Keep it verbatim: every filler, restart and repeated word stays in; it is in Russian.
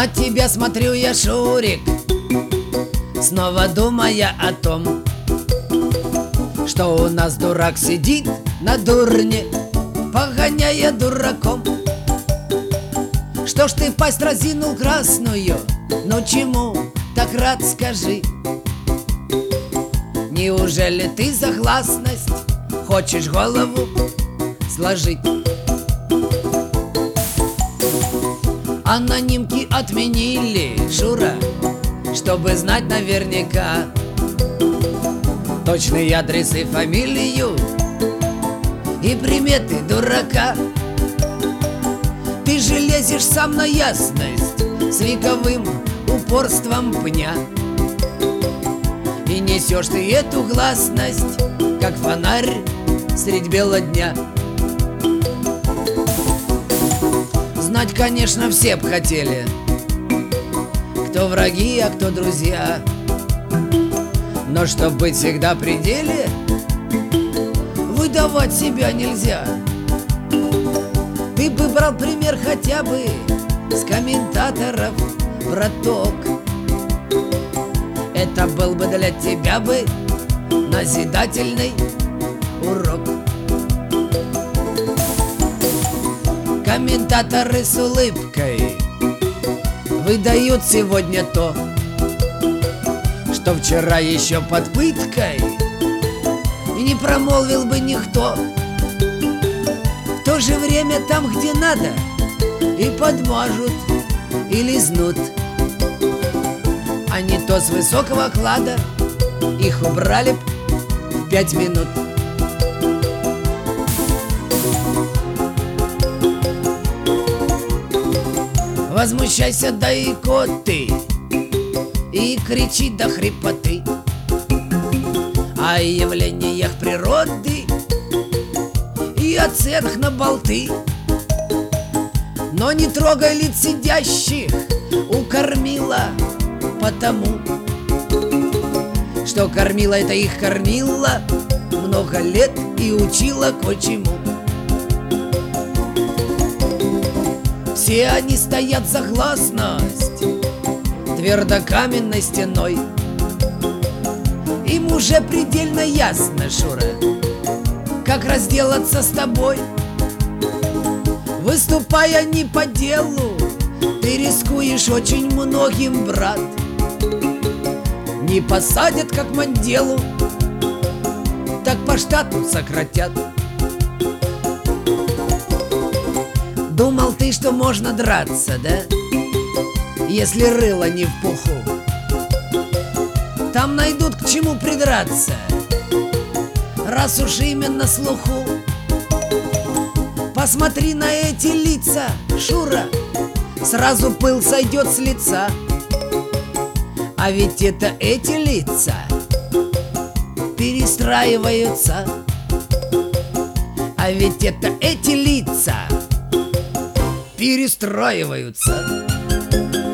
На тебя смотрю я, Шурик, снова думая о том, что у нас дурак сидит на дурне, погоняя дураком. Что ж ты пасть разинул красную? Ну чему так рад, скажи? Неужели ты за гласность хочешь голову сложить? Анонимки отменили, Шура, чтобы знать наверняка точный адрес и фамилию и приметы дурака. Ты же лезешь сам на ясность с вековым упорством пня, и несешь ты эту гласность, как фонарь средь бела дня. Знать, конечно, все б хотели, кто враги, а кто друзья, но чтоб быть всегда при деле, выдавать себя нельзя. Ты бы брал пример хотя бы с комментаторов, браток. Это был бы для тебя бы назидательный урок. Комментаторы с улыбкой выдают сегодня то, что вчера еще под пыткой и не промолвил бы никто. В то же время там, где надо, и подмажут, и лизнут, а не то с высокого клада их убрали б в пять минут. Возмущайся до икоты и кричи до хрипоты о явлениях природы и о ценах на болты, но не трогай лиц сидящих у кормила, потому что кормила это их кормила много лет и учила кое-чему. Все они стоят за гласность твердокаменной стеной. Им уже предельно ясно, Шура, как разделаться с тобой. Выступая не по делу, ты рискуешь очень многим, брат. Не посадят, как Манделу, так по штату сократят. Думал ты, что можно драться, да? Если рыло не в пуху, там найдут к чему придраться, раз уж именно слуху. Посмотри на эти лица, Шура, сразу пыл сойдет с лица. А ведь это эти лица перестраиваются. А ведь это эти лица перестраиваются.